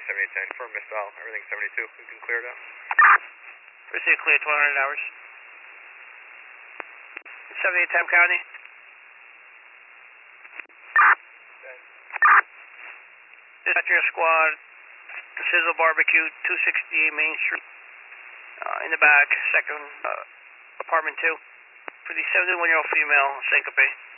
everything 7810. For missile, everything 72. We can clear it out. Proceed clear 1200 hours. 7810 County. Dispatcher squad, Sizzle Barbecue, 268 Main Street. In the back, second apartment 2. For the 71-year-old female, syncope.